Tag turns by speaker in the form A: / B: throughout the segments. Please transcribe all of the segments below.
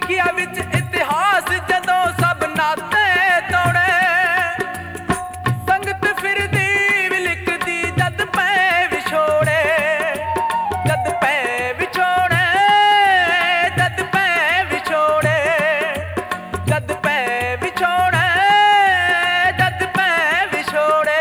A: ਲਿਖਿਆ ਵਿੱਚ ਇਤਿਹਾਸ ਜਦੋਂ ਸਭ ਨਾਤੇ ਤੋੜੇ ਸੰਗਤ ਫਿਰਦੀ ਵੀ ਲਿਖਦੀ ਜਦ ਪੈ ਵਿਛੋੜੇ ਜਦ ਪੈ ਵਿਛੋੜੇ ਜਦ ਪੈ ਵਿਛੋੜੇ ਜਦ ਪੈ ਵਿਛੋੜੇ ਜਦ ਪੈ ਵਿਛੋੜੇ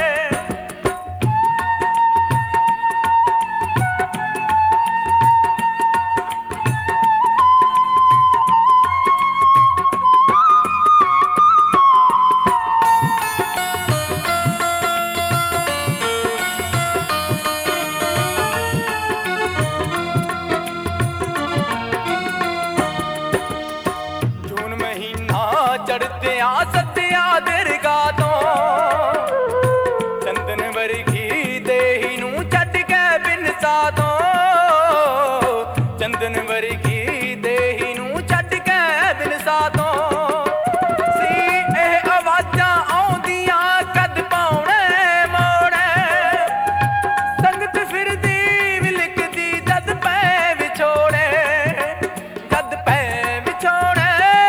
A: ਚੜ੍ਹਦਿਆਂ ਸੱਤਿਆ ਦਰਗਾਹ ਤੋਂ ਚੰਦਨ ਵਰਗੀ ਦੇਹੀ ਨੂੰ ਛੱਡ ਕੇ ਬਿਨਸਾ ਤੋਂ ਚੰਦਨ ਵਰਗੀ ਦੇਹੀ ਨੂੰ ਛੱਡ ਕੇ ਬਿਨਸਾ ਤੋਂ ਸੀ ਇਹ ਆਵਾਜ਼ਾਂ ਆਉਂਦੀਆਂ ਕਦ ਪਾਉਣੇ ਮੋੜੇ ਸੰਗਤ ਫਿਰਦੀ ਵੀ ਲਿਖਦੀ ਜਦ ਪੈ ਵਿਛੋੜੇ ਜਦ ਪੈ ਵਿਛੋੜੇ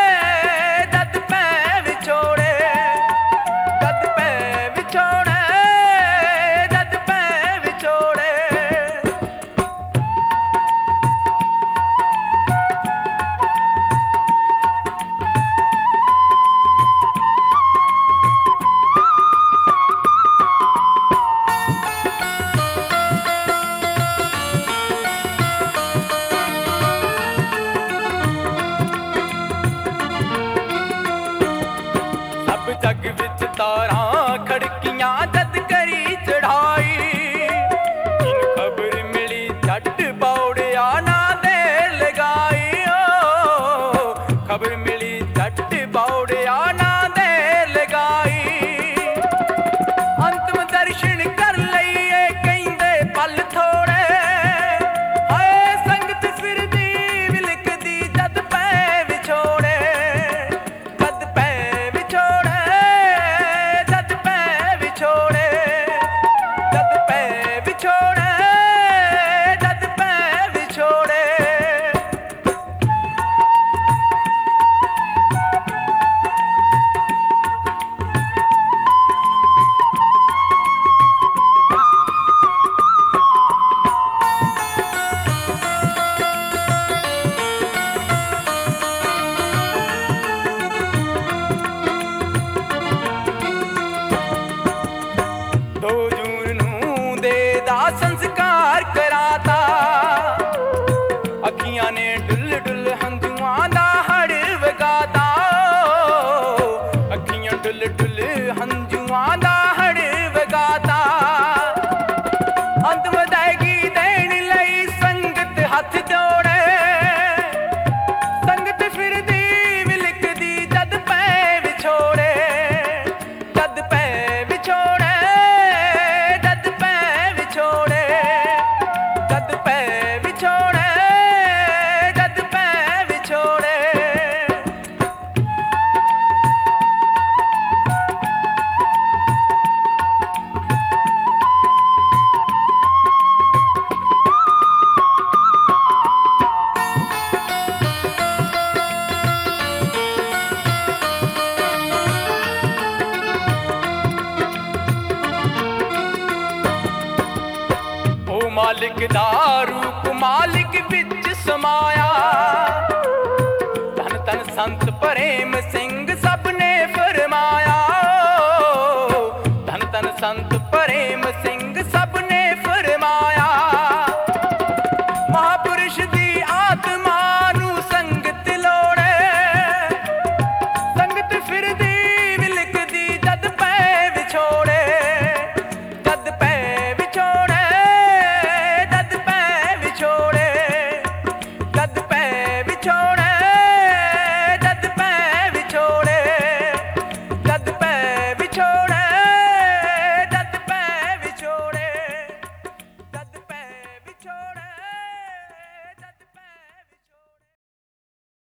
A: ਜੱਗ ਵਿੱਚ ਤਾਰਾਂ ਖੜਕੀਆਂ ਜਦ ਕਰੀ ਚੜਾਈ ਇਨ ਖਬਰ ਮਿਲੀ ਝੱਟ ਬੌੜਿਆ ਨਾ ਦੇ ਲਗਾਈ ਓ ਖਬਰ ਮਿਲੀ ਝੱਟ ਬੌੜਿਆ ਨਾ ਦੇ ਲਗਾਈ ਅੰਤਮ ਦਰਸ਼ਨ ਕਰ ਲਈਏ ਕਹਿੰਦੇ ਪਲ ਥੋੜੇ ਹਾਏ ਸੰਗਤ ਫਿਰਦੀ ਵੀ ਲਿਖਦੀ ਜਦ ਪੈ ਵਿਛੋੜੇ ਜਦ ਪੈ ਵਿਛੋੜੇ ਸੰਸਕਾਰ ਕਰਾਤਾ ਅੱਖੀਆਂ ਨੇ ਡੁੱਲ ਡੁੱਲ ਹੰਝੂਆਂ ਦਾ ਹੜ ਵਗਾਤਾ ਅੱਖੀਆਂ ਡੁੱਲ ਡੁੱਲ ਹੰਝੂਆਂ ਦਾ ਹੜ ਵਗਾਤਾ ਅੰਤ ਵਧਾਏਗੀ ਦੇਣ ਲਈ ਸੰਗਤ ਹੱਥ ਜੋੜੇ ਸੰਗਤ ਫਿਰਦੀ ਵੀ ਲਿਖਦੀ ਜਦ ਪੈ ਵਿਛੋੜੇ ਜਦ ਪੈ ਵਿਛੋੜੇ ਮਾਲਿਕ ਦਾ ਰੂਪ ਮਾਲਿਕ ਵਿੱਚ ਸਮਾਇਆ ਧੰਨ ਧੰਨ ਸੰਤ ਪ੍ਰੇਮ ਸਿੰਘ ਸਭ